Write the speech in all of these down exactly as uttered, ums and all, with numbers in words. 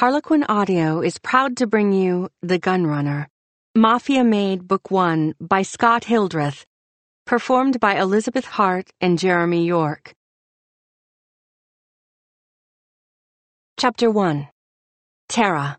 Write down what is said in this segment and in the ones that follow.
Harlequin Audio is proud to bring you The Gunrunner, Mafia Made Book One by Scott Hildreth, performed by Elizabeth Hart and Jeremy York. Chapter one. Tara.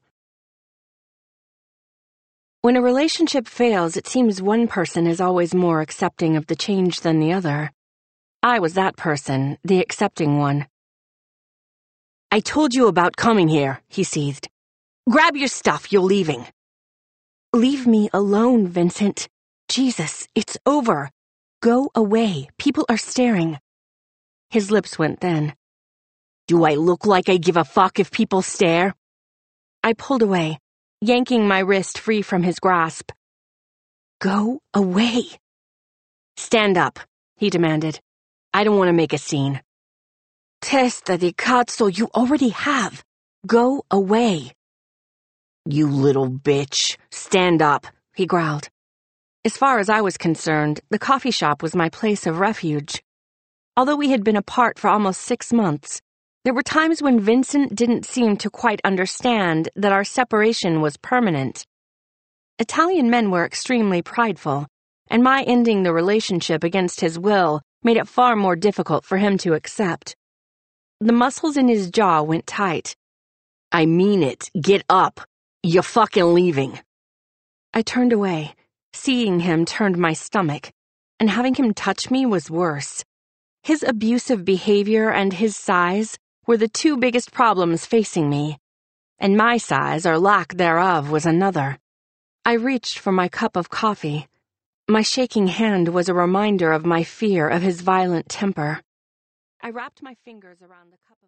When a relationship fails, it seems one person is always more accepting of the change than the other. I was that person, the accepting one. I told you about coming here, he seethed. Grab your stuff, you're leaving. Leave me alone, Vincent. Jesus, it's over. Go away. People are staring. His lips went thin. Do I look like I give a fuck if people stare? I pulled away, yanking my wrist free from his grasp. Go away. Stand up, he demanded. I don't want to make a scene. Testa di cazzo, you already have. Go away. You little bitch. Stand up, he growled. As far as I was concerned, the coffee shop was my place of refuge. Although we had been apart for almost six months, there were times when Vincent didn't seem to quite understand that our separation was permanent. Italian men were extremely prideful, and my ending the relationship against his will made it far more difficult for him to accept. The muscles in his jaw went tight. I mean it. Get up. You're fucking leaving. I turned away. Seeing him turned my stomach, and having him touch me was worse. His abusive behavior and his size were the two biggest problems facing me, and my size or lack thereof was another. I reached for my cup of coffee. My shaking hand was a reminder of my fear of his violent temper. I wrapped my fingers around the cup.